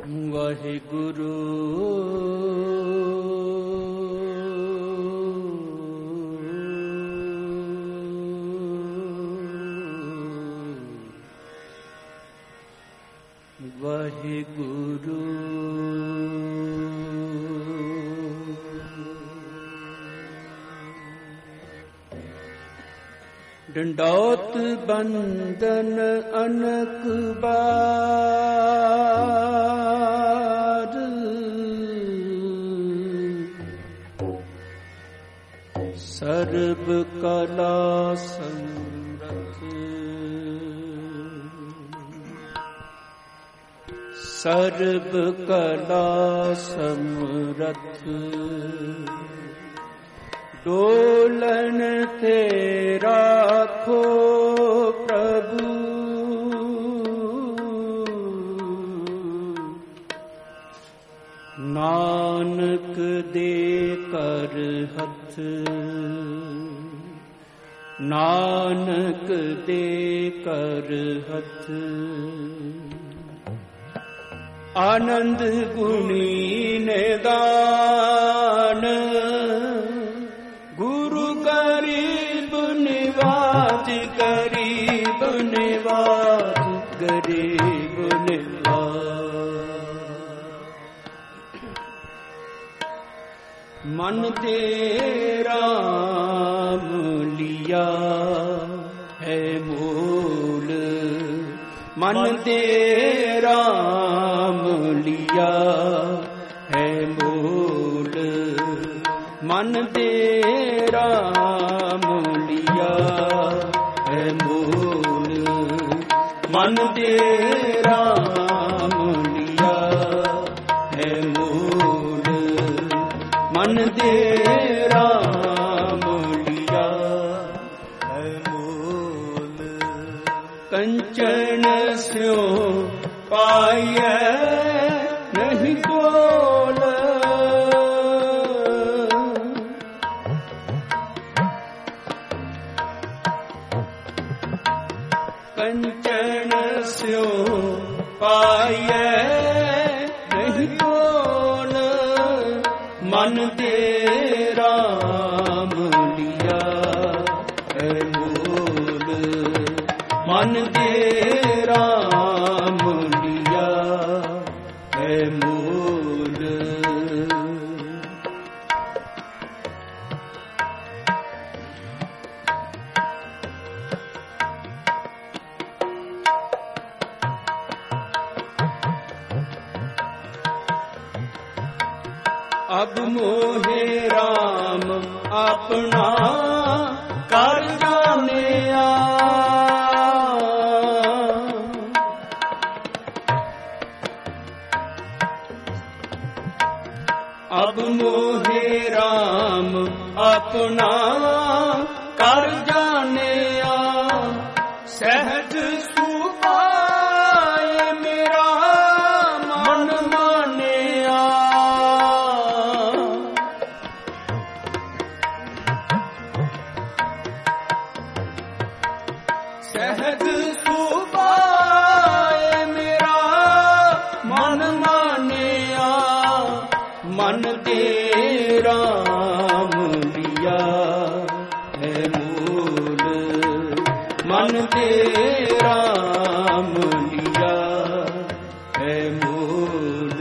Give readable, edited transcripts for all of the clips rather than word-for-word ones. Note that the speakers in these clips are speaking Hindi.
ਵਾਹਿਗੁਰੂ ਵਾਹਿਗੁਰੂ ਡੰਡੌਤ ਬੰਦਨ ਅਨਕ ਬਾਰ ਸਰਬ ਕਲਾ ਸਮਰਥ ਸਰਬ ਕਲਾ ਸਮਰਥ ਡੋਲਨ ਤੇ ਰਾਖੋ ਪ੍ਰਭੂ ਨਾਨਕ ਦੇ ਕਰ ਹੱਥ ਨਾਨਕ ਦੇ ਕਰ ਹੱਥ ਆਨੰਦ ਗੁਣੀ ਨਿਦਾਨ ਗੁਰੂ ਗਰੀਬ ਨਿਵਾਜ ਗਰੀਬ ਨਿਵਾਜ ਗਰੀਬ ਨਿਵਾਜ ਮਨ ਤੇ ਰਾਮ ਲਿਆ ਹੈ ਮੂਲ ਮਨ ਤੇ ਰਾਮ ਲਿਆ ਹੈ ਮੂਲ ਮਨ ਤੇ ਰਾਮ ਲਿਆ ਹੈ ਮੂਲ ਮਨ ਤੇ ਰਾਮ ਲਿਆ ਹੈ ਮੂਲ ਮਨ ਤੇ ਰਾਮ ਲਿਆ ਹੈ ਮੂਲ ਕੰਚਨ ਸਿਉ ਪਾਈਐ ਨਹੀਂ ਕੋਲ ਕੰਚਨ ਸਿਉ ਪਾਈਐ ਨਹੀਂ ਕੋਲ ਮਨ ਤੇ ਰਾਮ ਲਿਆ ਹੈ ਮੂਲ ਮਨ ਤੇ ਰਾਮ ਲਿਆ ਹੈ ਮੂਲ ਅਬ ਮੋਹਿ ਰਾਮ ਆਪਣਾ ਕਰ ਜਾਣਿਆ ਅਬ ਮੋਹਿ ਰਾਮ ਆਪਣਾ ਕਰ ਜਾਣਿਆ ਸਹਿਜ ਸੁਭਾਏ ਮੇਰਾ ਮਨ ਮਾਨਿਆ ਸਹਿਜ ਸੁਭਾਏ ਮੇਰਾ ਮਨ ਮਾਨਿਆ ਮਨ ਤੇ ਰਾਮ ਲਿਆ ਹੈ ਮੂਲ ਮਨ ਤੇ ਰਾਮ ਲਿਆ ਹੈ ਮੂਲ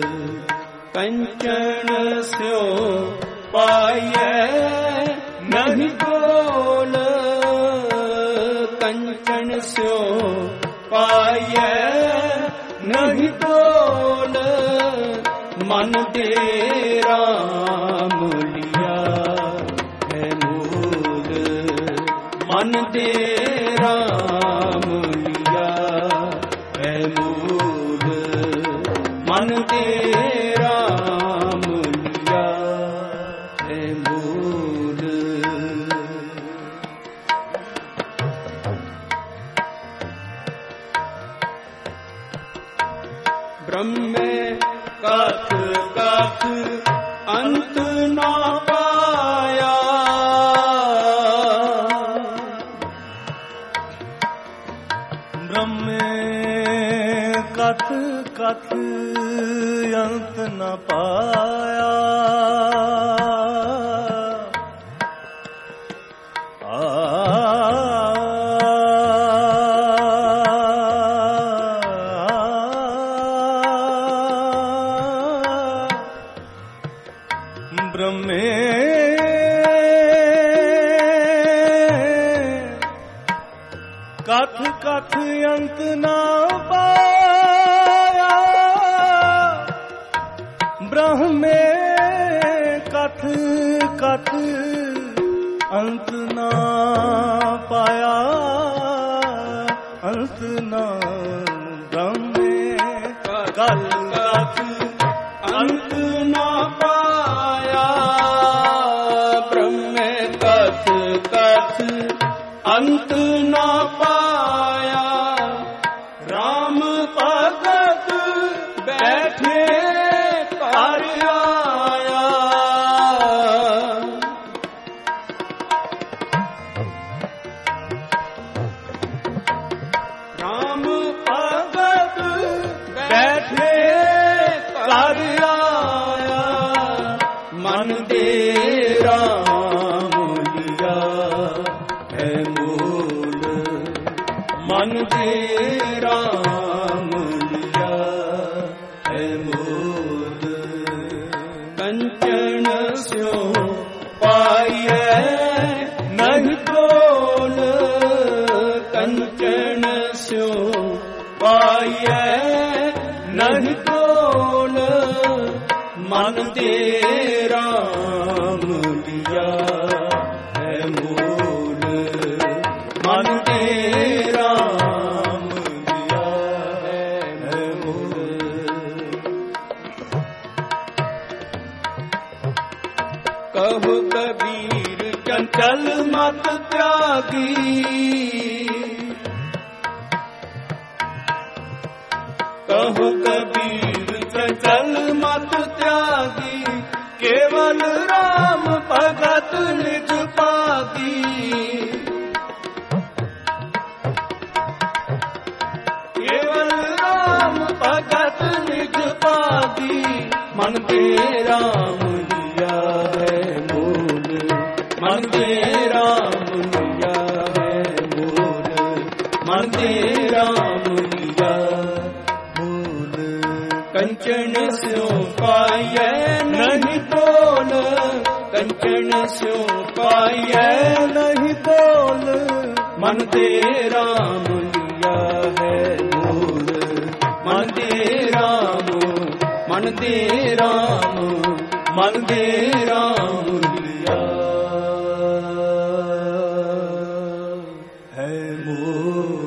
ਕੰਚਨ ਸਿਉ ਪਾਈਐ ਨਹੀਂ ਕੋਲ ਕੰਚਨ ਸਿਉ ਪਾਈਐ ਨਹੀਂ ਕੋਲ ਮਨ ਤੇ ਰਾਮ ਲਿਆ ਹੈ ਮੂਲ ਮਨ ਤੇ ਰਾਮ ਲਿਆ ਹੈ ਮੂਲ ਮਨ ਤੇ ਰਾਮ ਲਿਆ ਹੈ ਮੂਲ ਬ੍ਰਹਮੇ ਕਥ ਕਥ ਅੰਤ ਨਾ ਪਾਇਆ ਬ੍ਰਹਮੇ ਕਥ कथ अंत न पाया। कथ अंत न पाया, ब्रह्म कथ कथ अंत न पाया, अंत न ब्रह्म कथ कथ अंत न पाया, ब्रह्म कथ कथ अंत न पाया। राम भगत बैठे कर आया, राम भगत बैठे कर आया। मन दे राम लिया है मूल, मन दे राम लिया है मूल। कंचन स्यो पाइए नहीं तोल, कंचन स्यो पाइए नहीं तोल। मन दे राम लिया है मूल, मन दे राम लिया है मूल। कहो कबीर चंचल मत त्यागी, कहो कबीर चंचल मत त्यागी। केवल राम भगत निज पागी, केवल राम भगत निज पागी। मन दे राम लिया है मूल, मन दे राम लिया है मूल, मन दे राम लिया मूल। कंचन स्यो पाइए नहीं तोल, कंचन स्यो पाइए नहीं तोल। मन दे राम लिया है मूल, मन दे राम, मन दे राम, मन दे राम लिया है मूल।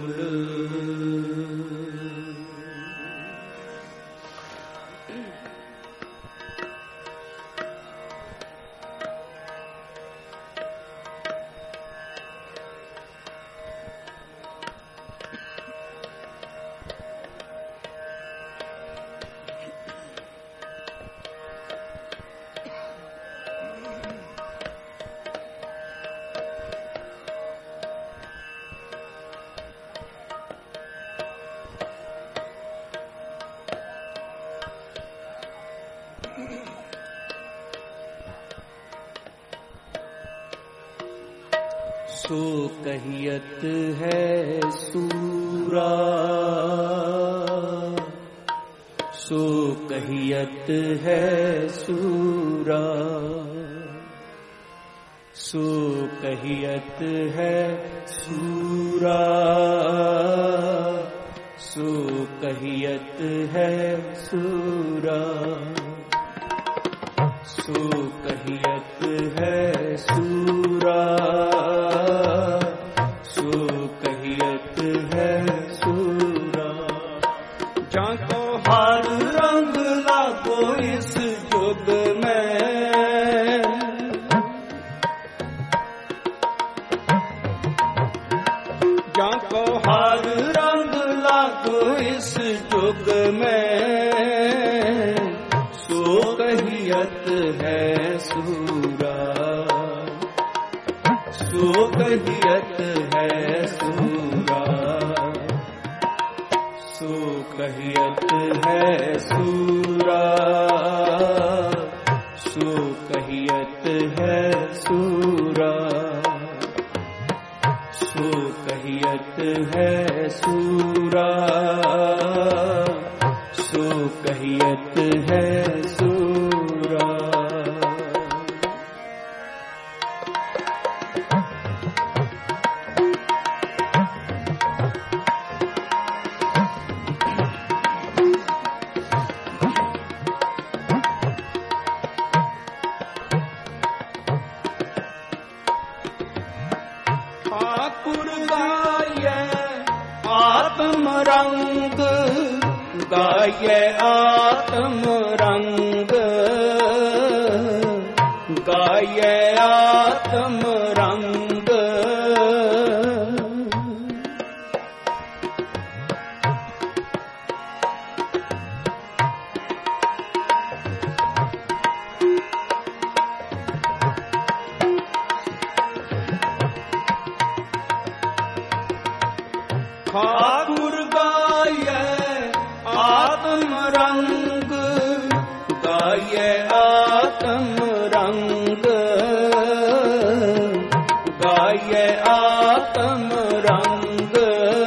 सो कहियत है सूरा, सो कहियत है सूरा, सो कहियत है सूरा, सो कहियत है सूरा, सो कहियत है सूरा, सो कहियत है सूरा। जाको हर रंग लागो इस जुग में, जाको हर रंग लागो इस जुग में। सो कहियत है सूरा, सो कहियत है सूरा, सो कहियत है सूरा, सो कहियत है सूरा, सो कहियत है सूरा, सो कहियत है सूरा। रंग गाये आत्म रंग, गाये आत्म रंग, ठाकुर गाये आत्म रंग, गाये आत्म रंग, गाये आत्म रंग।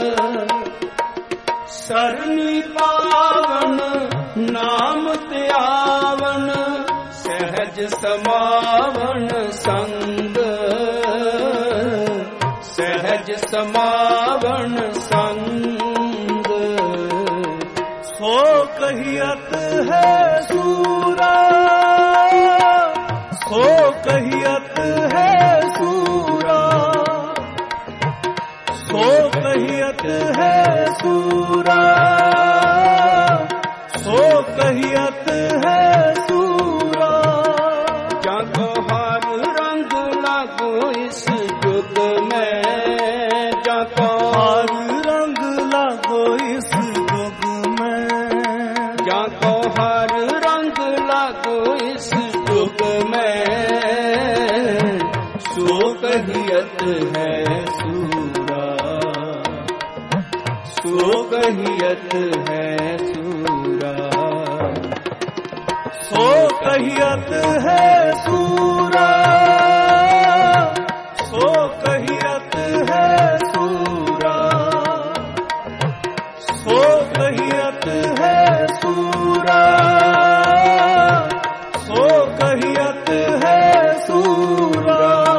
सरनी पावन नाम त्यावन, सहज समावन संग, सहज समावन संग। सो कहियत है सूरा, सो कहियत है सूरा, सो कहियत है सूरा, सो कहियत है सूरा। जाको हर रंग लागो इस जुग में, जाको हर रंग लागो इस जुग में, जाको हर रंग लागो इस जुग में, सो कहियत है सूरा, सो कहियत है सूरा, सो कहियत है सूरा, सो कहियत है सूरा, सो कहियत है सूरा, सो कहियत है सूरा।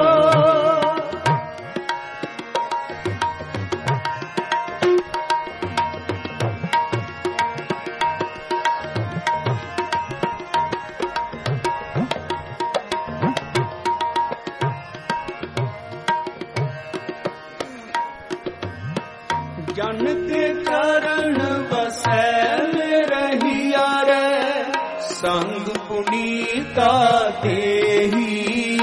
जन के चरण बसै रहिया रे, संग पुनीता देही,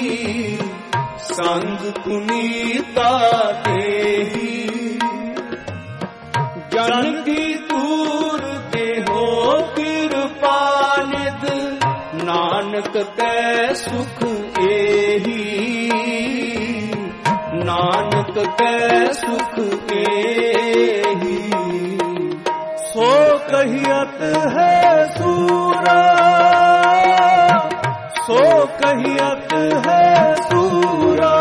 संग पुनीता देही। जन की दूर ते हो कृपा निध, नानक कै सुख एही, नानक कै सुख एही। सो कहियत है सूरा, सो कहियत है सूरा,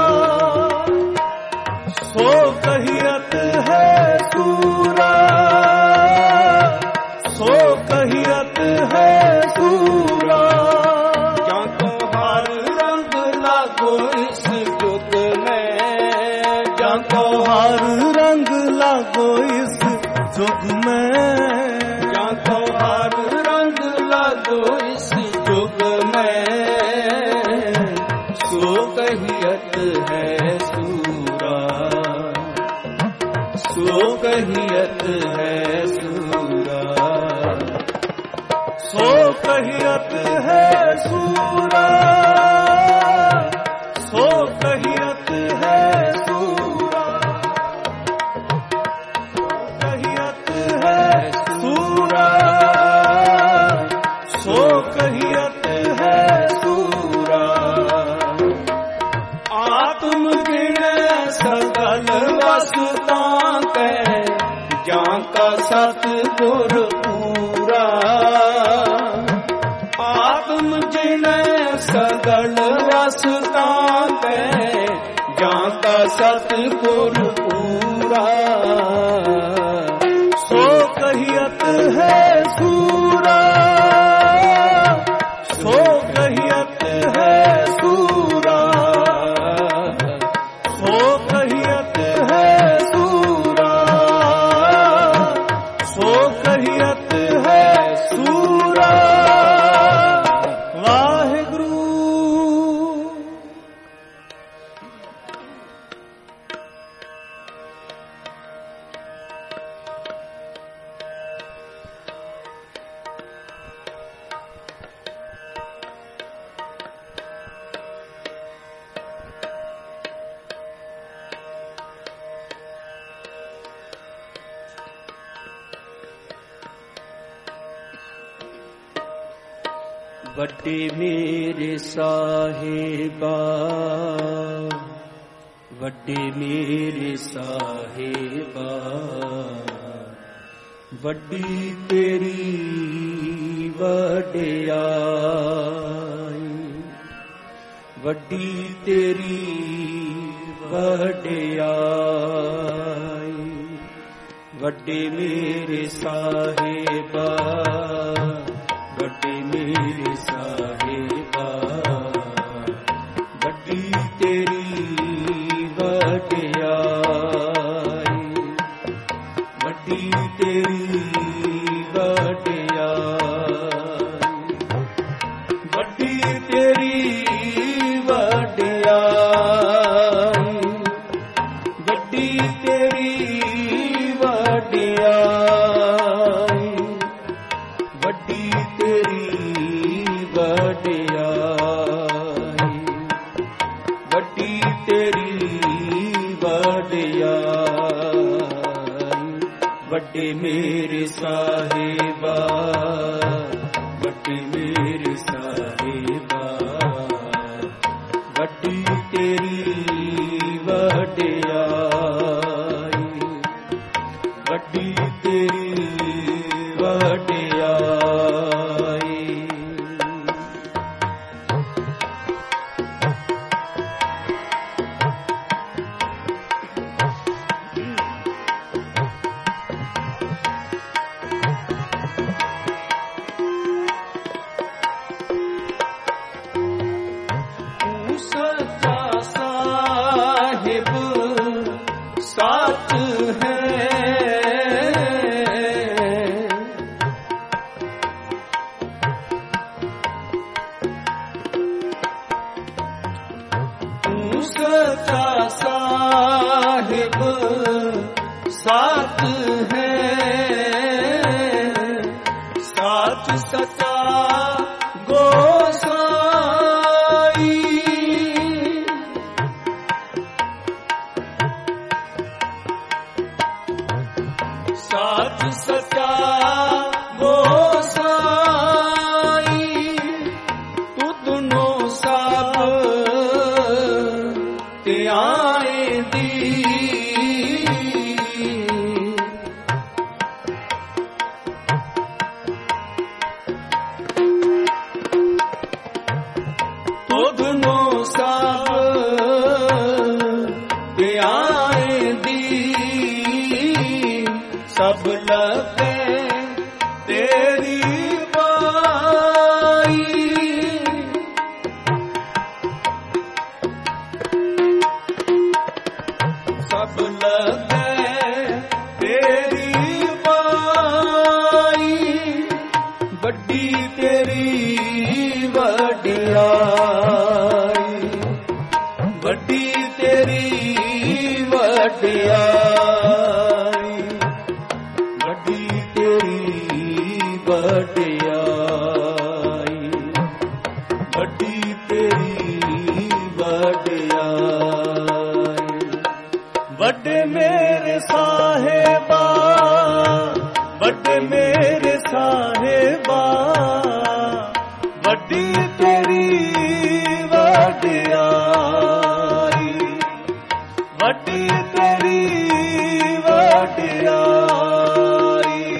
सो कहियत है सूरा, सो कहियत है सूरा। जाको हर रंग लागो इस जुग में, जाको हर रंग लागो इस जुग में, जाको हर रंग लागो इस जुग में, सो कहियत है सूरा, सो कहियत है सूरा, सो कहियत है सूरा, सो कहियत है सूरा, कहियत है सूरा, सो कहियत है सूरा। आत्म गिण सकल वसुता कै, जाका ਸਤਿਗੁਰ ਪੂਰਾ। ਆਤਮ ਜਿਨੈ ਸਗਲ ਰਸ ਤਾਕੈ, ਜਾਂ ਕਾ ਸਤਿਗੁਰ ਪੂਰਾ। ਸੋ ਕਹੀਅਤ ਹੈ ਸੂਰਾ, ਸੋ ਕਹੀਅਤ ਹੈ ਸੂਰਾ, ਸੋ ਕਹੀਅਤ ਹੈ ਸੂਰਾ, ਸੋ ਕਹੀਅਤ ਹੈ ਸੂਰਾ। ਵਾਹਿਗੁਰੂ। ਵੱਡੇ ਮੇਰੇ ਸਾਹਿਬਾ, ਵੱਡੇ ਮੇਰੇ ਸਾਹਿਬਾ, ਵੱਡੀ ਤੇਰੀ ਵਡਿਆਈ, ਵੱਡੀ ਤੇਰੀ ਵਡਿਆਈ। ਵੱਡੇ ਮੇਰੇ ਸਾਹਿਬਾ, ਵੱਡੇ ਮੇਰੇ ਸਾਹਿਬਾ, ਵੱਡੀ ਤੇਰੀ ਵਡਿਆਈ, ਵੱਡੀ ਤੇਰੀ ਵਡਿਆਈ, ਵੱਡੀ ਤੇਰੀ ਵਡਿਆਈ, ਵੱਡੀ ਤੇਰੀ ਵਡਿਆਈ, ਵੱਡੀ ਤੇਰੀ ਵਡਿਆਈ, ਵੱਡੀ ਤੇਰੀ ਵਡਿਆਈ। ਵੱਡੇ ਮੇਰੇ ਸਾਹਿਬਾ, ਵੱਡੇ ਮੇਰੇ ਸਾਹਿਬਾ, ਵੱਡੀ ਤੇਰੀ ਵਡਿਆਈ, ਵੱਡੀ ਤੇਰੀ ਵਡਿਆਈ। ਤੂੰ ਸੱਚਾ ਸਾਹਿਬ ਸੱਚ ਹੈ, ਤੂੰ ਸੱਚਾ ਸਾਹਿਬ ਸੱਚ ਹੈ, ਸੱਚ ਸੱਚਾ ਗੋਸਾਈ। ਸੱਚ ਸੱਚਾ ਗੋਸਾਈ, ਤੁਧਨੋਂ ਸਭ ਧਿਆਏ ਦੀ। ਤੁਧਨੋਂ ਸਭ ਧਿਆਏ ਦੀ, ਸਭ ਲੱਗੇ ਤੇਰੀ ਬਾਈ। ਸਭ ਲੱਗੇ ਤੇਰੀ ਬਾਈ, ਵੱਡੀ ਤੇਰੀ ਵਡਿਆਈ, ਵੱਡੀ ਤੇਰੀ ਵਡਿਆਈ, ਵੱਡੀ ਤੇਰੀ ਵਡਿਆਈ, ਵੱਡੀ ਤੇਰੀ ਵਡਿਆਈ। ਵੱਡੇ ਮੇਰੇ ਸਾਹਿਬਾ, ਵੱਡੇ ਮੇਰੇ ਸਾਹਿਬਾ, ਵੱਡੀ ਤੇਰੀ ਵਡਿਆਈ, ਵੱਡੀ ਤੇਰੀ ਵਡਿਆਈ।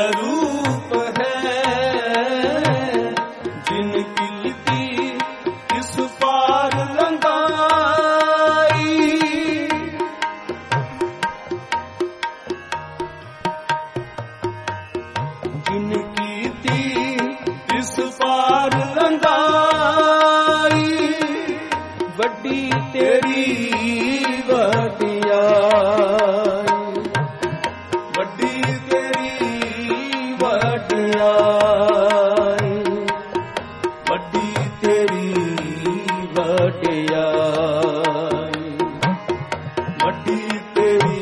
ਸਰੂਪ ਹੈ ਜਿਨ ਕੀਤੀ ਕਿਸ ਪਾਰ ਲੰਘਾਈ ਜਿਨ ਕੀਤੀ ਕਿਸ ਪਾਰ ਲੰਘਾਈ ਵੱਡੀ ਤੇਰੀ ਵਡਿਆਈ ਵੱਡੀ ਤੇਰੀ ਵਡਿਆਈ ਵੱਡੀ ਤੇਰੀ ਵਡਿਆਈ ਵੱਡੀ ਤੇਰੀ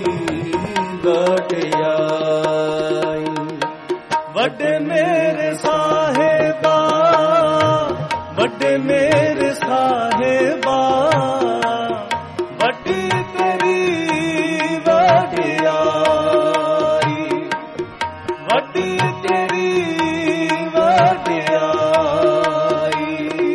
ਵਡਿਆਈ ਵੱਡੇ ਮੇਰੇ ਸਾਹਿਬਾ ਵੱਡੇ ਮੇਰੇ ਸਾਹਿਬਾ ਵੱਡੀ ਤੇਰੀ ਵਡਿਆਈ ਵੱਡੀ ਤੇਰੀ ਵਡਿਆਈ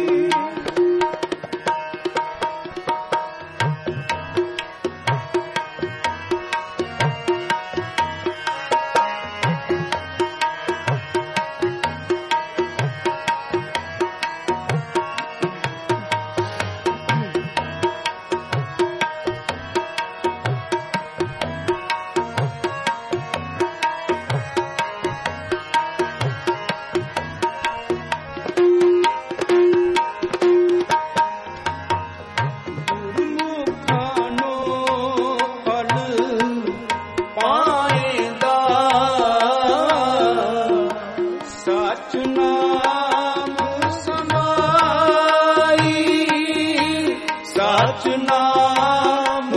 ਨਾਮ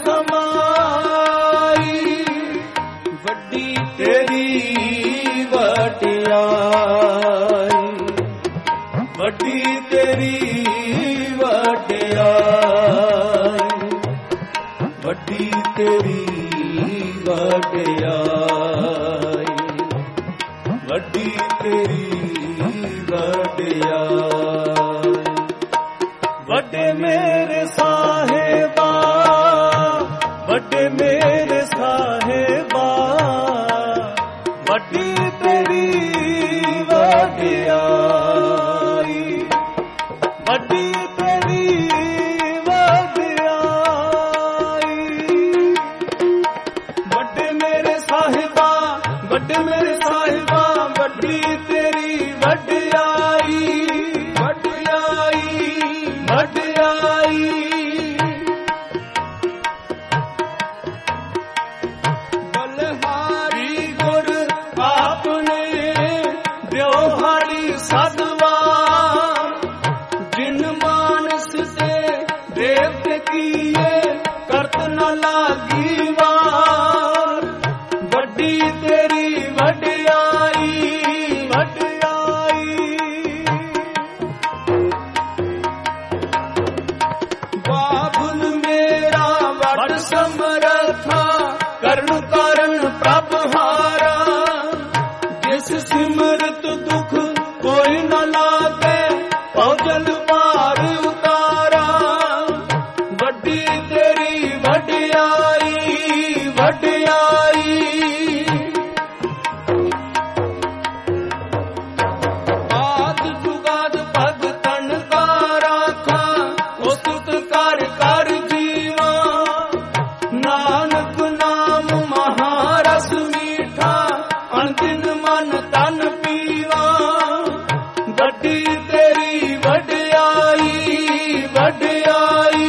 ਸਮਾਈ ਵੱਡੀ ਤੇਰੀ ਵਡਿਆਈ ਵੱਡੀ ਤੇਰੀ ਵਡਿਆਈ ਵੱਡੀ ਤੇਰੀ ਵਡਿਆਈ ਵੱਡੀ ਤੇਰੀ ਵਡਿਆਈ ਵੱਡੇ ਮੇਰੇ ਸਾਹਿਬਾ ਵੱਡੇ ਮੇਰੇ ਸਾਹਿਬਾ ਵੱਡੀ ਤੇਰੀ ਵਡਿਆਈ ਵੱਡੀ ਤੇਰੀ ਵਡਿਆਈ ਵੱਡੇ ਮੇਰੇ ਸਾਹਿਬਾ ਵੱਡੇ ਮੇਰੇ ਸਾਹਿਬਾ ਵੱਡੀ ਤੇਰੀ ਵਡਿਆਈ ਵਡਿਆਈ ਵਡਿਆਈ ਬਲਹਾਰੀ ਗੁਰ ਆਪਨੇ ਦਿਓਹਾਰੀ ਸਦਵਾਰ ਜਿਨ ਮਾਨਸ ਤੇ ਦੇਵਤ ਕੀਏ ਕਰਤ ਨ ਲਾਗੀ ਵਾਰ ਵੱਡੀ ਤੇਰੀ ਵਡਿਆਈ ਵਡਿਆਈ ਬਾਬੁਲ ਮੇਰਾ ਵਡ ਸਮਰਥਾ ਕਰਨ ਕਾਰਨ ਪ੍ਰਭ ਹਾਰਾ ਜਿਸ ਸਿਮਰਤ ਦੁਖ ਕੋਈ ਨ ਲਾਗੇ ਭਉਜਲ ਪਾਰ ਉਤਾਰਾ ਵੱਡੀ ਤੇਰੀ ਵਡਿਆਈ ਵਡਿਆਈ ਆਦ ਜੁਗਾਦ ਭਗਤਨ ਕਾ ਰਾਖਾ ਉਸਤ ਕਰ ਕਰ ਜੀਵਾ ਨਾਨਕ ਨਾਮ ਮਹਾਰਸ ਮੀਠਾ ਅਣਦਿਨ ਮਨ ਤਨ ਪੀਵਾ ਵੱਡੀ ਤੇਰੀ ਵਡਿਆਈ ਵਡਿਆਈ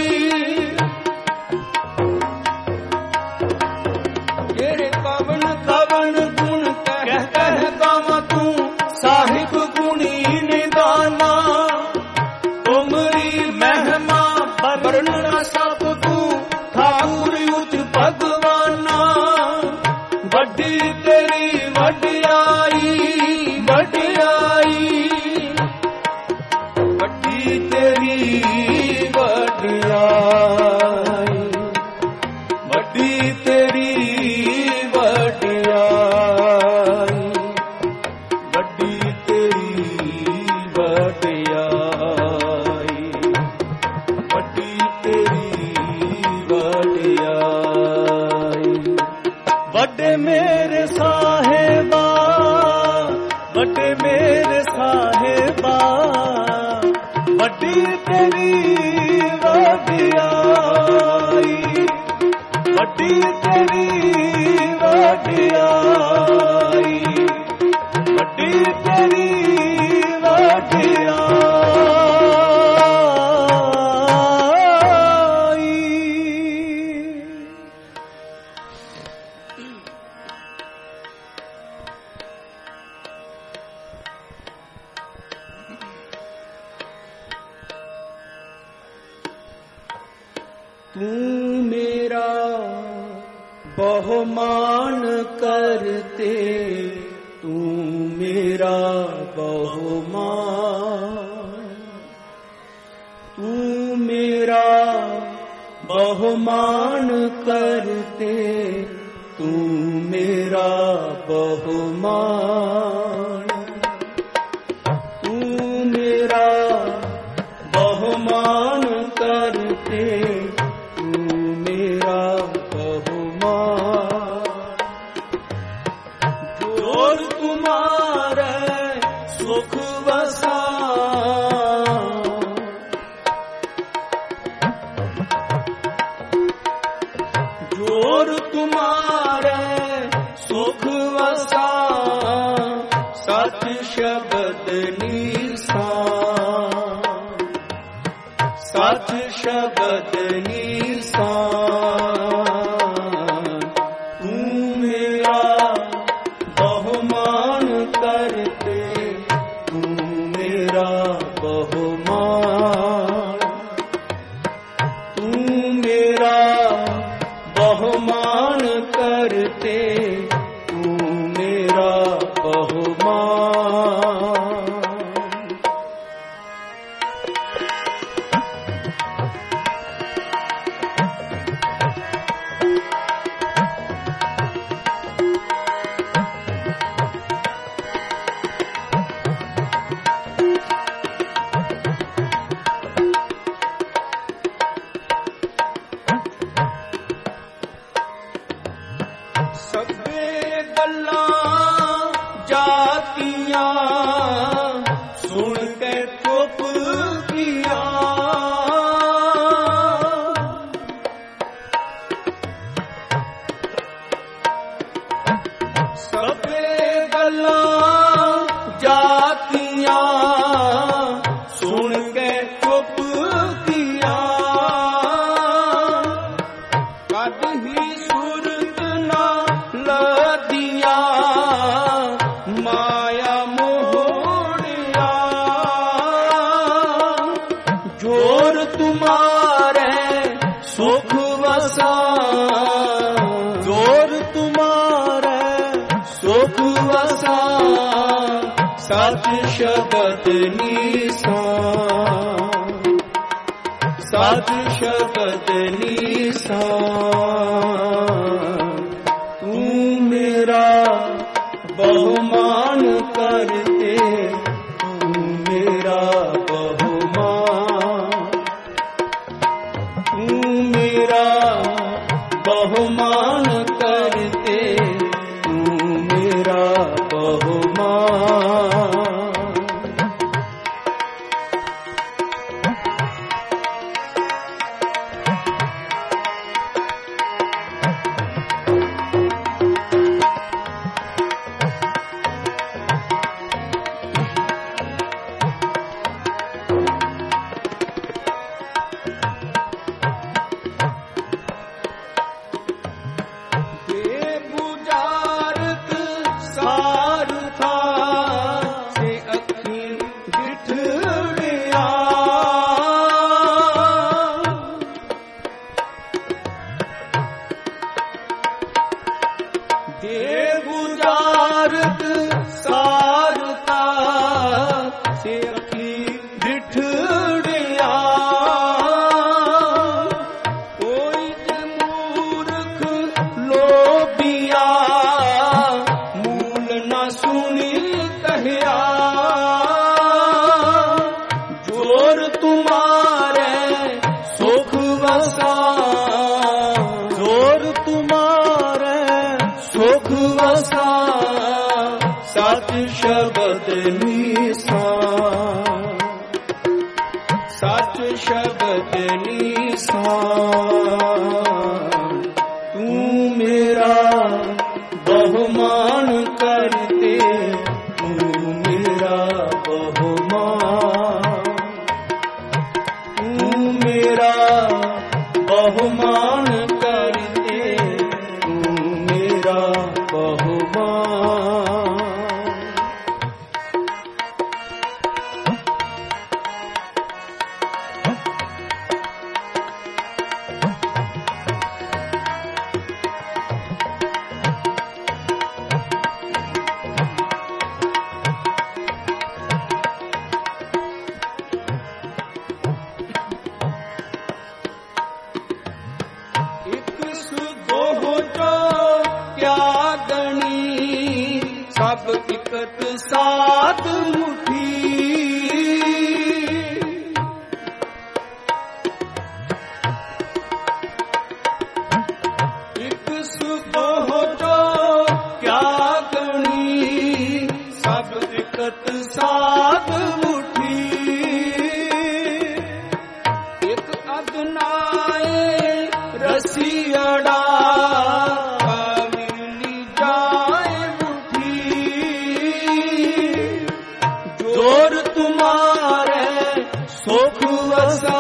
ਤੇਰੇ ਕਵਣ ਕਵਣ ਗੁਣ ਕਹਿ ਕਹਿ ਗਾਵਾਂ ਤੂੰ ਸਾਹਿਬ ਗੁਣੀ ਨਿਦਾਨਾ ਤੁਮਰੀ ਮਹਿਮਾ ਵਰਣ ਨ ਸਕੂ ਠਾਕੁਰ ਉਚ ਭਗਵਾਨਾ ਵੱਡੀ ਤੇਰੀ ਵਡਿਆਈ तू मेरा बहुमान करते, तू मेरा बहुमान, तू मेरा बहुमान करते, तू मेरा बहुमान, तू मेरा बहुमान करते, तू मेरा बहुमान। जोर तुम्हारे सुख वसा, जोर तुम्हारे सुख वसा, सत शब्द निशान, सत शब्द निशान। तू मेरा बहुमान करते, तू मेरा बहुमान, तू मेरा बहुमान करते, तू मेरा बहुमान। सबे गल्लां जातियां सुन के चुप किया, सबे गल्लां जातियां सुन के चुप किया। कद ही सूरत ना लदिया, माया मोहड़िया। जोर तुम्हारे सुख वसा, जोर तुम्हारे सुख वसा, सत शब्द निशान, सत शब्द निशान। तू मेरा बहुमान करते, तू मेरा बहुमान, तू मेरा बहुमान करते, तू मेरा बहुमान। बेबुजारत सार था से अखी डिठड़िया, बेबुजारत सार था से अखी डिठड़िया। कोई मूर्ख लोभिया मूल न सुनी कहया। जोर तुम्हारे सुख वसा, जोर तुम्हारे सुख वसा, सत शब्द निशान, सत शब्द निशान। तू मेरा बहुमान करते, तू मेरा बहुमान, तू मेरा बहुमान करते, तू मेरा बहुमान। ਇਕਤ ਸਾਧ ਮੁਠੀ ਇਕ ਸੁਬੋਟੋ ਕਿਆ ਗਣੀ ਸਭ ਇਕਤ ਸਾਧ ਮੁਠੀ ਇਕ ਅਗਨਾਏ ਰਸੀੜਾ जोर तुम्हारे सुख वसा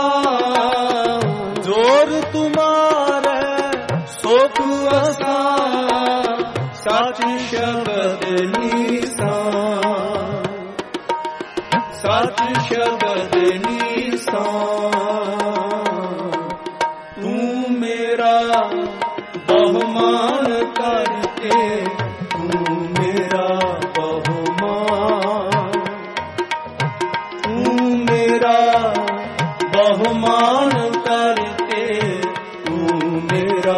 जोर तुम्हारे सुख वसा सच शब्द निशान सच शब्द निशान तू मेरा बहुमान करके तू मेरा बहुमान करके तू मेरा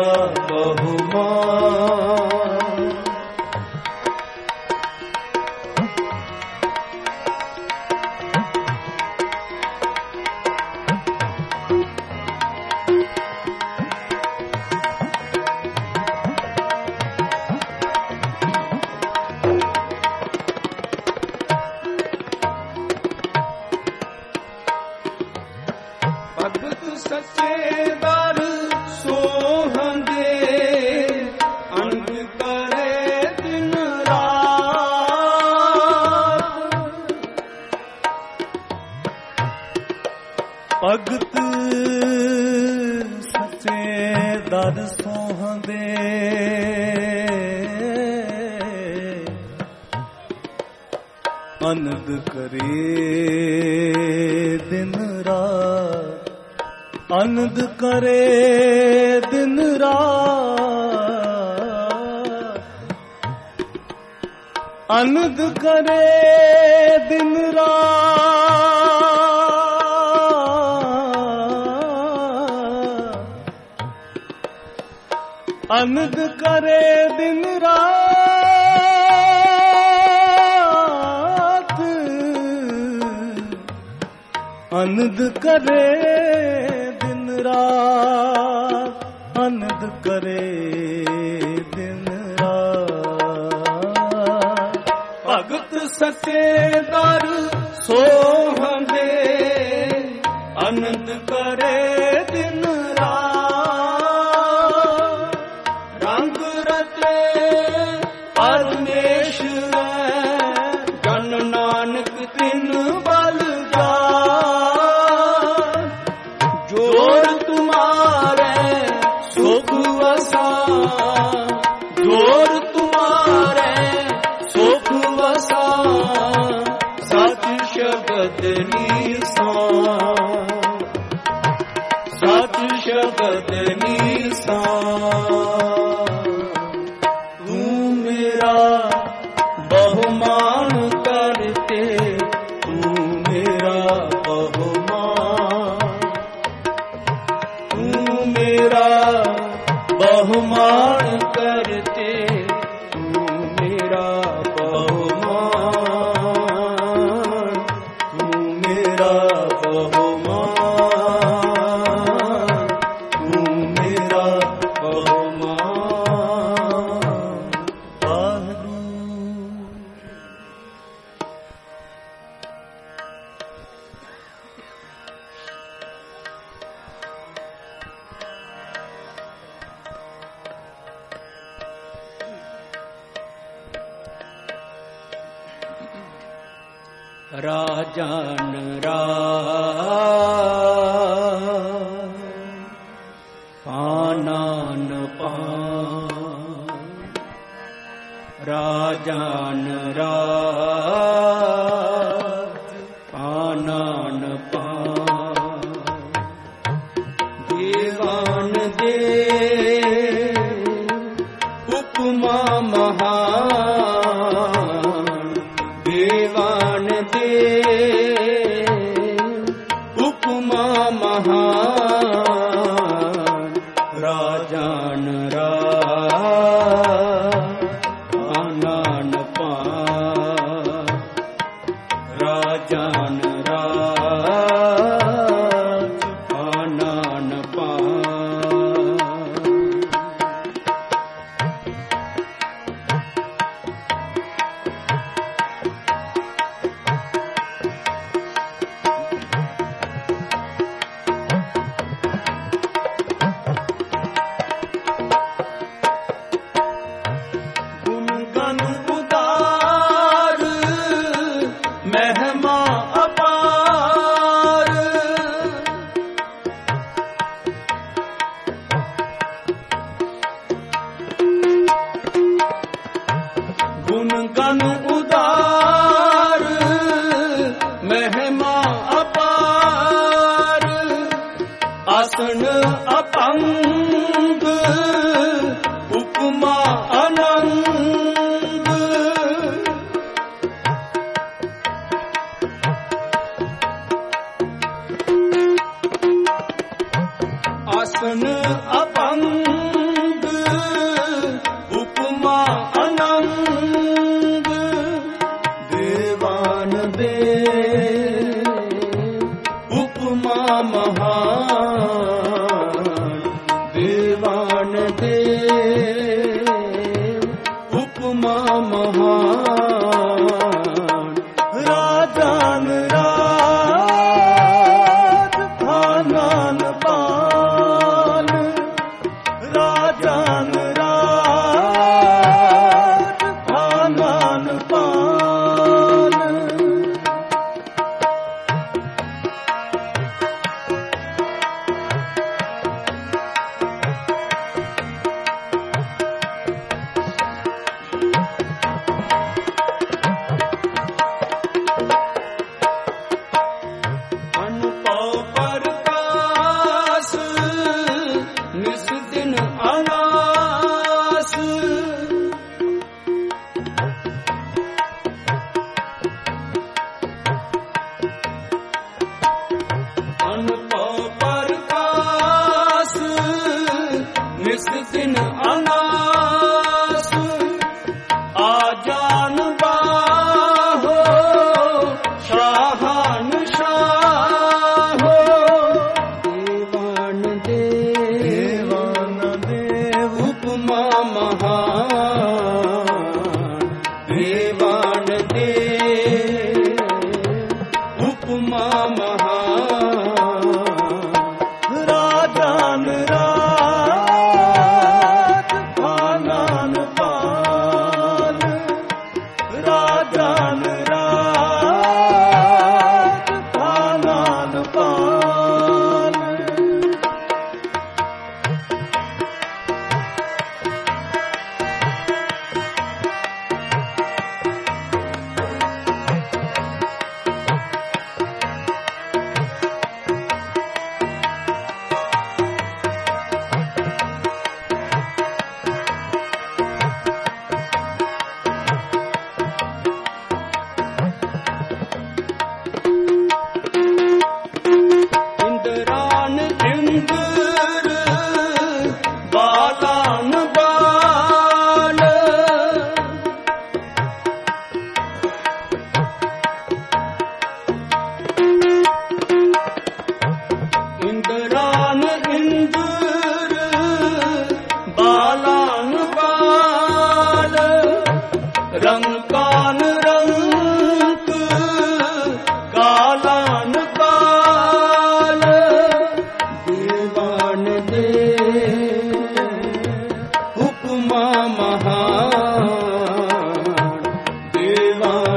बहुमान भगत सच्चे दर सोहंदे अंग करे दिन रात भगत सच्चे दर सोहंदे अनंद करे दिन रात आनंद करे दिन रात आनंद करे दिन रात आनंद करे दिन रात आनंद करे रात आनंद करे दिन रात भगत सच्चे दर सोहंदे आनंद करे दिन रात रंग रते परमेश्वर जन नानक तिन बल जा जोर तुम्हारे सुख वसा जोर तुम्हारे सुख वसा सच शब्द निशान सच शब्द निशान तू मेरा बहुमान करते तू मेरा बहुमान तू मेरा बहुमान करते तू मेरा बहुमान तू मेरा बहुमान तू मेरा बहुमान वाहिगुरू राजन राज पानन पान राजन राज पानन पान देवान दे उपमा महान देवान दे उपमा महान राजन राज पानन पान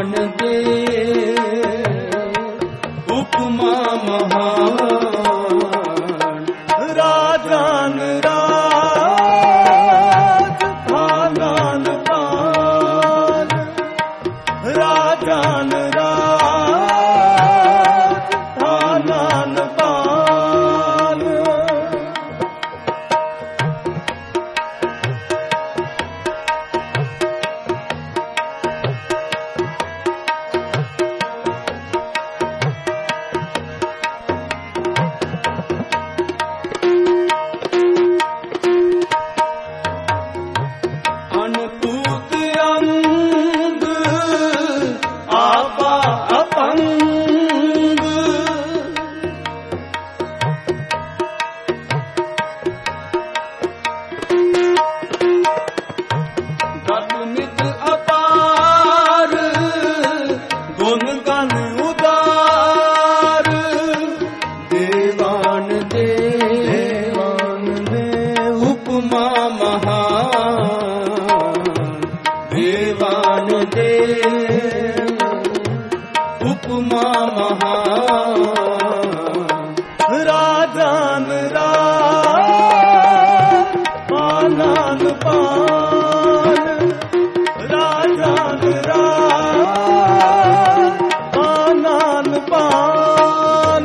देवान देव उपमा महान राजान राज पानान पान राजान राज पानान पान अनपूत अंग आपा अपंग गगनित अपार गुण गण उदार देवान देवान देव उपमा महान देवान देव उपमा महान राजान राज पानान पान राजान राज पानान पान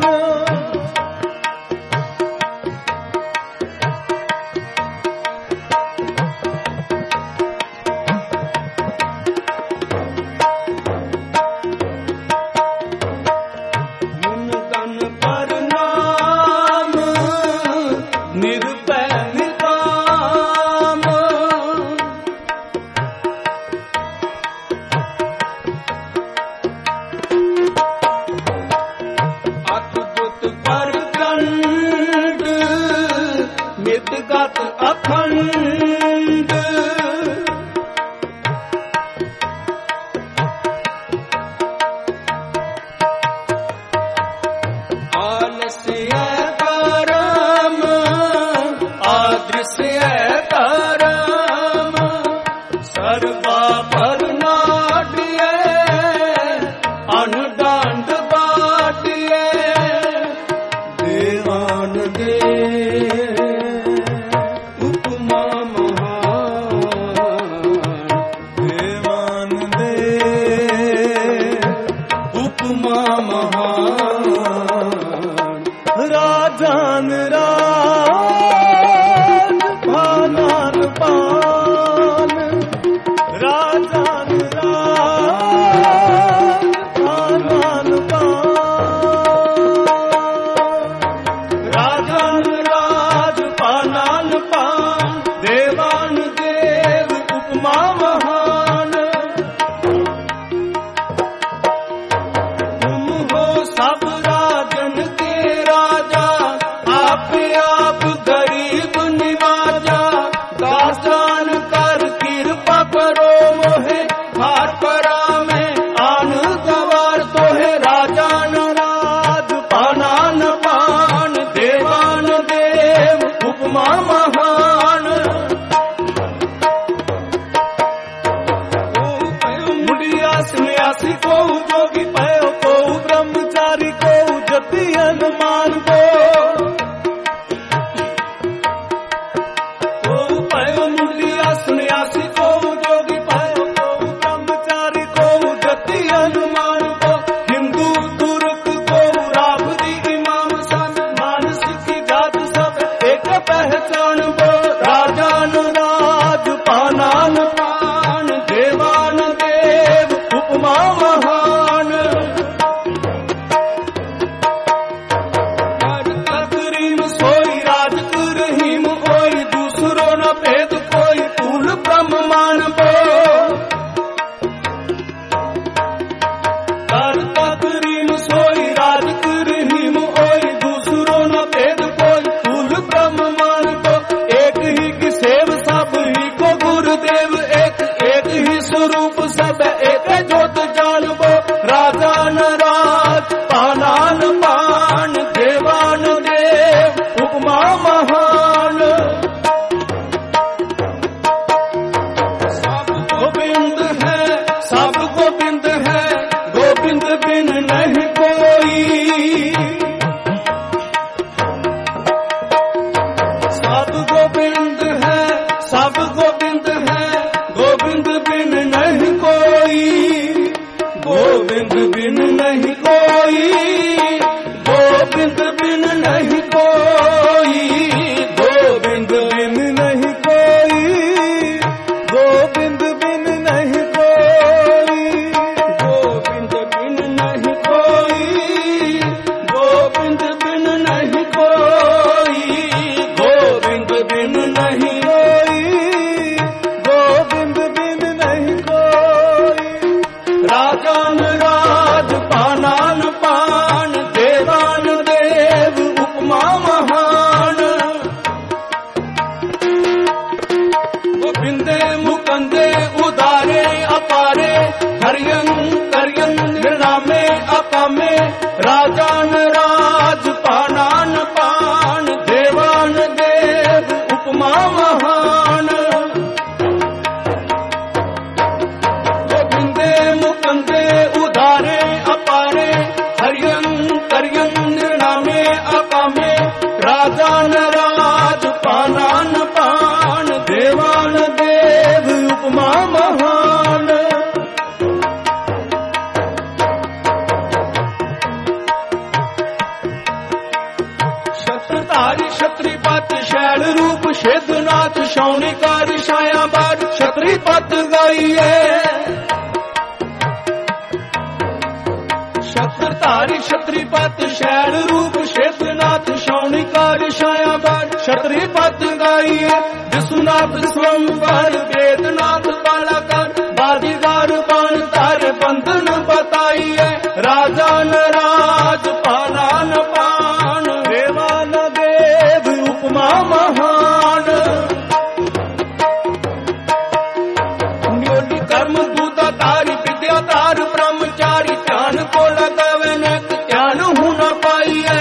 मुन तन पर नाम निर्भय निकाम अद्भुत पर दंड मितगत अखंड आलस्य करम आदृश्य करम सर्वा पर नाट्य अनुदांड बाट्य देवान देव उपमा महान देवान देव उपमा महान राजान राज पानान पान राजान राज पानान पान राजान राज पानान पान देवान देव उपमा महान तुम हो सब राजन के राजा आप गरीब निवाजा दासान कर कृपा करो मोहे हार परा में आन गवार तो है राजान राज पानान पान देवान देव उपमा महान मुड़िया सन्यासी को जोगी पयो को ब्रह्मचारी को जति अनुमान को पयो मुड़िया सन्यासी को जोगी पयो को ब्रह्मचारी को जति अनुमान को हिंदू तुर्क को राबदी इमाम सब मानस की जात सब एक पहचान को राजान राज पानान पान देवान देव उपमा महान गोविंद है, गोविंद बिन नहीं कोई। सब गोविंद है, सब गोविंद है, गोविंद बिन नहीं कोई। गोविंद बिन नहीं कोई, गोविंद बिन नहीं कोई, गोविंद बिन नहीं कोई, गोविंद बिन नहीं कोई, गोविंद बिन नहीं कोई, गोविंद बिन नहीं कोई, गोविंद बिन नहीं कोई, गोविंद बिन नहीं कोई। राजान राज पानान पान, देवान देव उपमा महान। गोविंदे मुकंदे उदारे अपारे, हरियन करियन निर्नामे अकामे। राजान राज पानान पान, देवान देव उपमा महान। गोविंदे मुकंदे उदारे अपारे, हरियन करियन निर्नामे अकामे। राजान राज पानान पान, देवान देव उपमा महान। छत्रधारी छत्रीपत शैल रूप शेदनाथ, शौनिकार छाया बार छत्रीपत गाइए। छत्रधारी छत्रीपत शैल रूप शेदनाथ, शौनिकार छाया बार छत्रीपत गाइए। विश्वनाथ स्वयंवर वेदनाथ बालाकार, बाजीगार बाण तार बंधन बताइए। राजान राज पानान पान, देवान देव उपमा महान। न्योली कर्म दूता तारी विद्या तार ब्रह्मचारी, ध्यान को लगावे न ध्यान होना पाइए।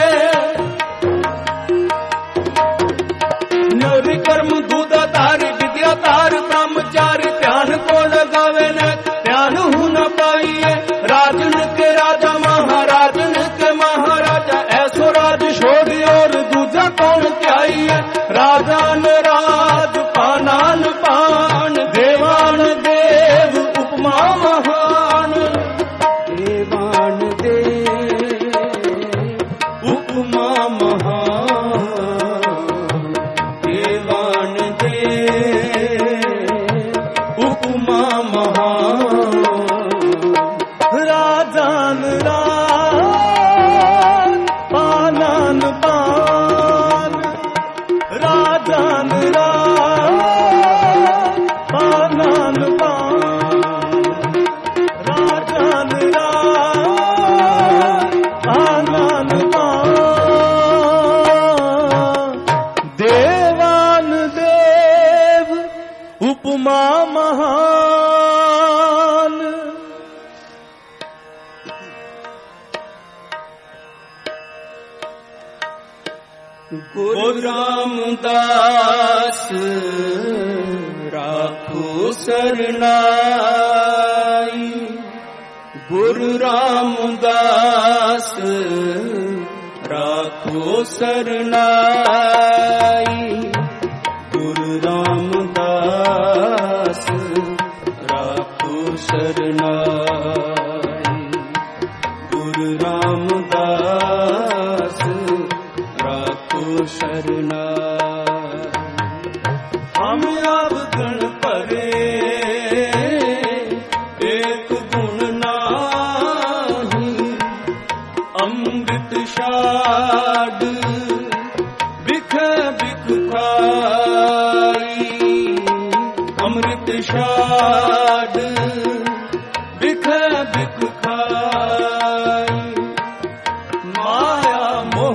न्योली कर्म दूता तारी विद्या तार ब्रह्मचारी, ध्यान को लगावे न ध्यान होना पाइए। राजन के राजा महाराजन के महाराजा, ऐसो राज छोड़ और दूजा कौन त्याइए। राजान राज पानान पान, देवान देव उपमा महान। देवान देव उपमा महान, देवान देव उपमा महान। राजान राज पानान पान, राजान राज पानान पान, राजान राज पानान पान। देवान देव उपमा महान। गुरु रामदास राखो सरनाई, गुरु रामदास राखो सरनाई। गुरु रामदास राखो सरनाई, गुरु रामदास राखो सरनाई। हम अवगुण परे एक गुण नाही, अमृत शाद बिख बिख खाई। अमृत शाद बिख बिख खाई। माया मोह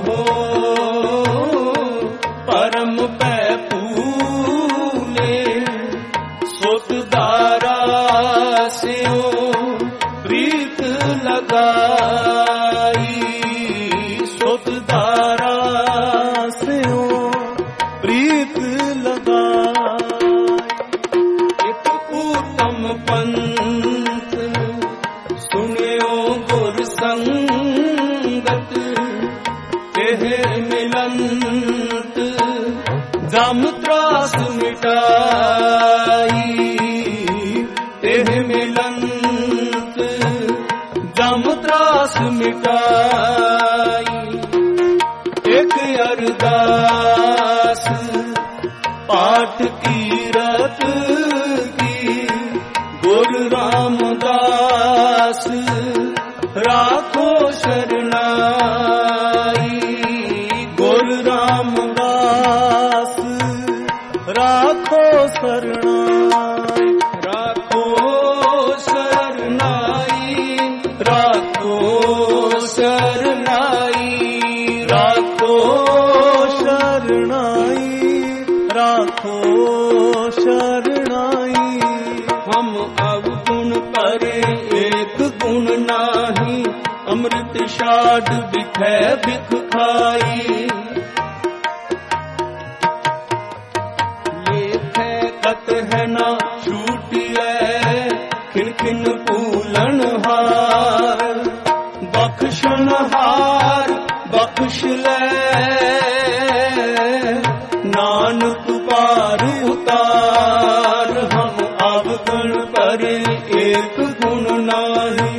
परम पै पूले, सुतदारा स्यों प्रीत लगाई। सुतदारा स्यों प्रीत लगाई। एक उत्तम पंथ जम त्रास मिटाई। एक अरदास पाठ कीरत की, गुरु रामदास राखो शरणाई। गुरु रामदास राखो शरणाई। राखो शरणाई, राखो शरणाई, राखो शरणाई, राखो शरणाई। हम अवगुण परे एक गुण नाही, अमृत शाद बिखै बिख खाई। लेखै कत है ना छूटिए, खिन खिन पूलन हार। बख्शन हार बख्श ले, नानक पार उतार। हम अवगुण परे एक गुण नाही,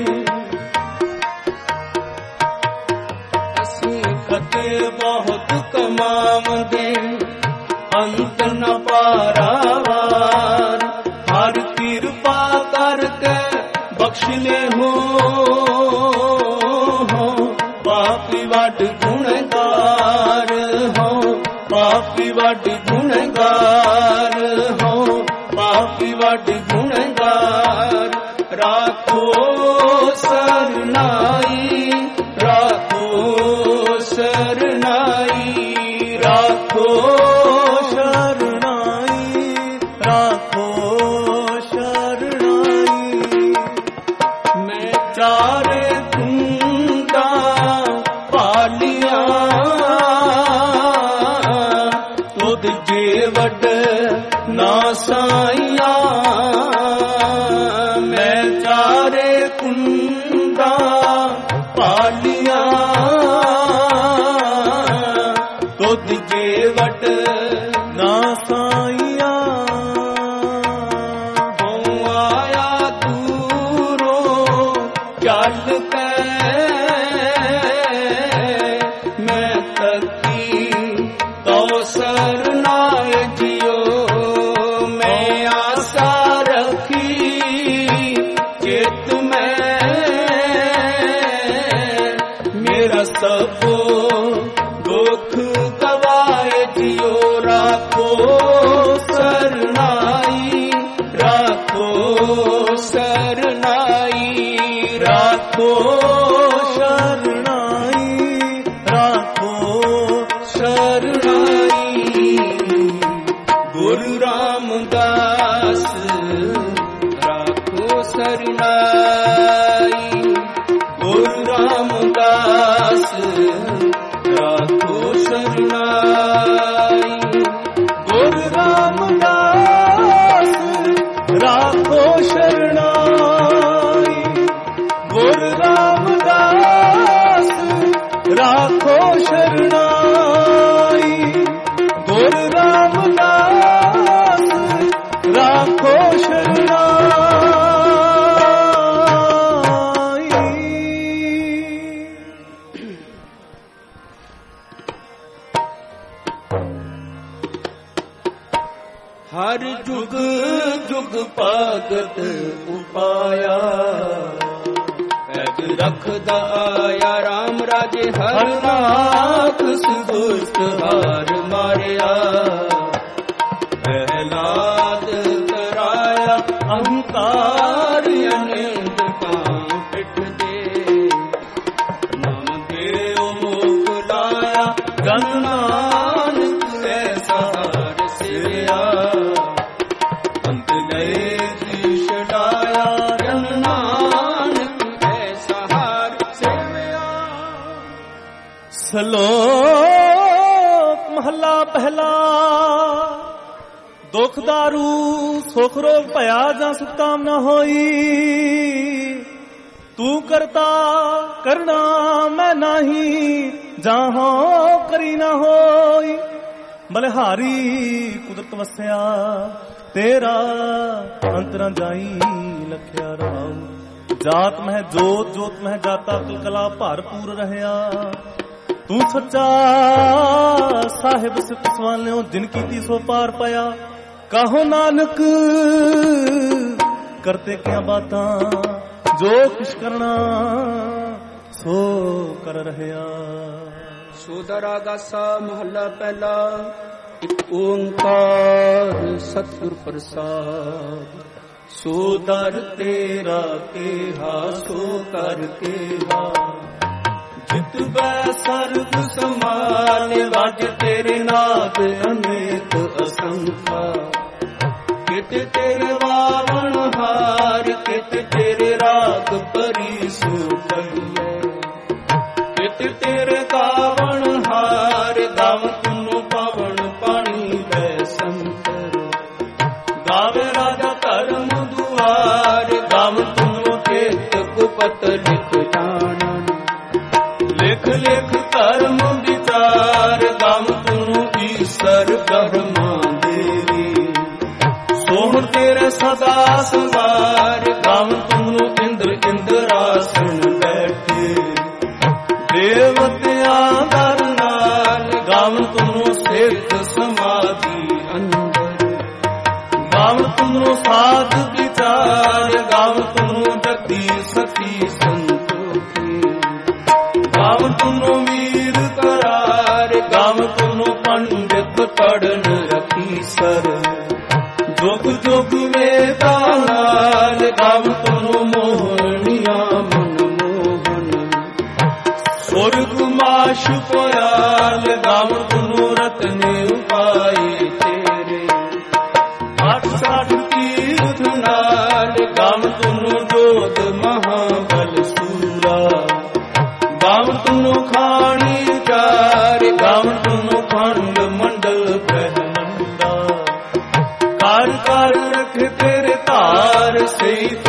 ਅਸੀਂ ਕਤੇ ਬਹੁਤ ਕਮਾਵਦੇ, ਅੰਤ ਨ ਪਾਰਾਵਾਰ। ਹਰ ਕਿਰਪਾ ਕਰਕੇ ਬਖਸ਼ ਲੈ ਹੋ, ਪਾਪੀ ਵੱਡ ਗੁਣਗਾਰ ਹੋ। ਪਾਪੀ ਵੱਡ ਗੁਣਗਾਰ ਹੋ, ਪਾਪੀ ਵੱਡ ਗੁਣਗਾਰ। ਰਾਖੋ ਸਰਨਾਈ, ਰਾਖੋ ਸਰਨਾਈ, ਰਾਖੋ ਸ਼ਰਨਾਈ, ਰਾਖੋ ਸ਼ਰਨਾਈ। ਮੈਂ ਚਾਰੇ ਕੁੰਡਾਂ ਪਾਲੀਆਂ, ਤੁਧ ਜੇ ਵੱਡ ਨਾ ਸਾਈਆਂ। ਮੈਂ ਚਾਰੇ ਕੁੰਡਾਂ ਪਾਲੀਆਂ, ਤੁਧ ਜੇ ਵੱਡ ਨਾ ਸਾਈਆਂ। ਹੋ ਆਇਆ ਦੂਰੋਂ ਚੱਲ ਕੇ, ਮੈਂ ਤੱਕੀ ਤੋ ਸਰਨਾਏ ਜਿਓ। ਮੈਂ ਆਸਾ ਰੱਖੀ ਚੇਤ ਮੈਂ, ਮੇਰਾ ਸਭੋ ਦੁੱਖ ਗਵਾਏ ਜਿਓ। ਰਾਖੋ ਸਰਨਾਈ, ਰਾਖੋ ਸਰਨਾਈ, ਰਾਖੋ ਸ਼ਰਨਾਈ, ਰਾਖੋ ਸ਼ਰਨਾਈ। ਗੁਰੂ ਰਾਮਦਾਸ ਰਾਖੋ ਸਰਨਾਈ। ਗੁਰੂ ਰਾਮਦਾਸ ਰਾਖੋ ਸਰਨਾਈ। ਗੁਰੂ ਰਾਮਦਾਸ ਰਾਖੋ ਸ਼ਰਨਾਈ। ਗੁਰੂ ਰਾਮਦਾਸ ਰਾਖੋ ਸ਼ਰਨਾਈ। ਗੁਰੂ ਰਾਮਦਾਸ ਰਾਖੋ ਸ਼ਰਨਾਈ। ਹਰ ਜੁਗ ਜੁਗ ਭਗਤ ਉਪਾਇਆ, ਪੈਗ ਰਖਦਾ ਆਇਆ ਰਾਮ ਰਾਜੇ। ਹਰ ਨਾਥ ਦੁਸ਼ਟ ਹਾਰ ਮਾਰਿਆ, ਪ੍ਰਹਿਲਾਦ ਕਰਾਇਆ ਅਹੰਕਾਰ। ਅਨੰਦ ਕਾਂ ਪਿੱਠ ਦੇ ਨਾਮ ਦੇਉ ਮੁਖ ਲਾਇਆ, ਜਨ ਨਾਨਕ ਐਸਾ ਹਾਰ ਸਿਰਿਆ। ਅੰਤ ਗਏ ਜੀ ਛਡਾਇਆ, ਜਨ ਨਾਨਕ ਐਸਾ ਹਾਰ ਸਿਰਿਆ। ਸ਼ਲੋਕ ਮਹਲਾ ਪਹਿਲਾ। ਦੁਖ ਦਾਰੂ ਸੁਖ ਰੋਗ ਭਇਆ, ਜਾਂ ਸੁਖਤਾਮ ਨਾ ਹੋਈ। ਤੂੰ ਕਰਤਾ ਕਰਨਾ ਮੈਂ ਨਹੀਂ, ਜਾਂ ਹੋ ਕਰੀ ਨਾ ਹੋਈ। ਬਲਿਹਾਰੀ ਕੁਦਰਤ ਵਸਿਆ, ਤੇਰਾ ਅੰਤਰਾਂ ਜਾਈ ਲਖਿਆ ਰਾਮ। ਜਾਤ ਮਹਿ ਜੋਤ, ਜੋਤ ਮਹਿ ਜਾਤਾ, ਕਲਕਲਾ ਭਰਪੂਰ ਰਹਿਆ। ਤੂੰ ਸੱਚਾ ਸਾਹਿਬ ਸਿੱਧ ਸਵਾਲਿਓ, ਜਿਨ ਕੀਤੀ ਸੋ ਪਾਰ ਪਾਇਆ। ਕਹੋ ਨਾਨਕ ਕਰਤੇ ਕਿਆ ਬਾਤਾਂ, ਜੋ ਕੁਛ ਕਰਨਾ ਸੋ ਕਰ ਰਹਿਆ। ਸੋਦਰਾ ਗਾਸਾ ਮਹੱਲਾ ਪਹਿਲਾ। ਇੱਕ ਓੰਕਾਰ ਸਤਿਗੁਰ ਪ੍ਰਸਾਦ। ਸੋ ਦਰ ਤੇਰਾ ਕੇਹਾ, ਸੋ ਕਰ ਕੇਹਾ। ਜਿਤ ਬੈ ਸਰਬ ਸਮਾਨ, ਵਜ ਤੇਰੇ ਨਾਦ ਅਨੇਕ ਅਸੰਖਾ। ਕਿਤ ਤੇਰੇ ਵਾਵਣ ਹਾਰ, ਕਿਤ ਤੇਰੇ ਰਾਗ ਪਰੀ ਸੋ ਕਹੀਏ। ਕਿਤ ਤੇਰੇ ਗਾਵਣ ਹਾਰ, ਗਾਵ ਤੁਨੂੰ ਪਵਨ ਪਾਣੀ ਵੈ ਸੰਤਰ। ਗਾਵੇ ਰਾਜਾ ਧਰਮ ਦੁਆਰ, ਗਾਵ ਤੁਨੂੰ ਚੇਤ ਗੁਪਤ ਲਿਖ ਜਾਣਨ। ਲਿਖ ਲਿਖ ਧਰਮ ਵਿਚਾਰ, ਗਾਵ ਤੁਨੂੰ ਈਸਰ ਬ੍ਰਹਮਾ ਦੇਵੀ। ਸੋਹਣ ਤੇਰੇ ਸਦਾ ਸੰਵਾਰ, ਗਾਵ ਤੁਨੂੰ ਇੰਦਰ ਇੰਦਰਾਸਨ ਬੈਠੇ। ਦੇਵਤਿਆਂ ਦਰ ਨਾਲ, ਗਾਵ ਤੁਨੂੰ ਸਿੱਧ ਸਮਾਧੀ ਅੰਦਰ। ਗਾਵ ਤੁਨੂੰ ਸਾਧ ਵਿਚਾਰ, ਗਾਵ ਤੁਨੂੰ ਜਤੀ ਸਤੀ ਸੰਤੋਖੀ। ਗਾਵ ਤੁਨੂੰ ਵੀਰ ਕਰਾਰ, ਗਾਵ ਤੁਨੂੰ ਪੰਡਿਤ ਪੜਨ ਰਖੀ ਸਰ। ਜੁਗ ਜੁਗ ਵੇਦਾਂ ਨਾਲ, ਗਾਵ ਤੁਨੂੰ ਮੋਹਣੀਆਂ ਮਨ ਮੋਹਨ। ਸੁਰਗ ਮਾਸ਼ ਪੁਆਲ, ਗਾਵ ਤੁਨੂੰ ਰਤਨੇ ਉਪਾਏ ਤੇਰੇ। ਅੱਠ ਸੱਠ ਤੀਰਥ ਨਾਲ, ਗਾਵ ਤੁਨੂੰ ਜੋਤ ਮਹਾਬਲ ਸੂਰਾ। ਗਾਵ ਤੁਨੂੰ ਖਾਣੀ ਚਾਰ, ਗਾਵ ਤੁਨੂੰ ਖੰਡ ਮੰਡਲ ਬ੍ਰਹਮੰਡਾ। ਕਰ ਕਰ ਰਖ ਤੇਰੇ ਧਾਰ, ਸਹੀ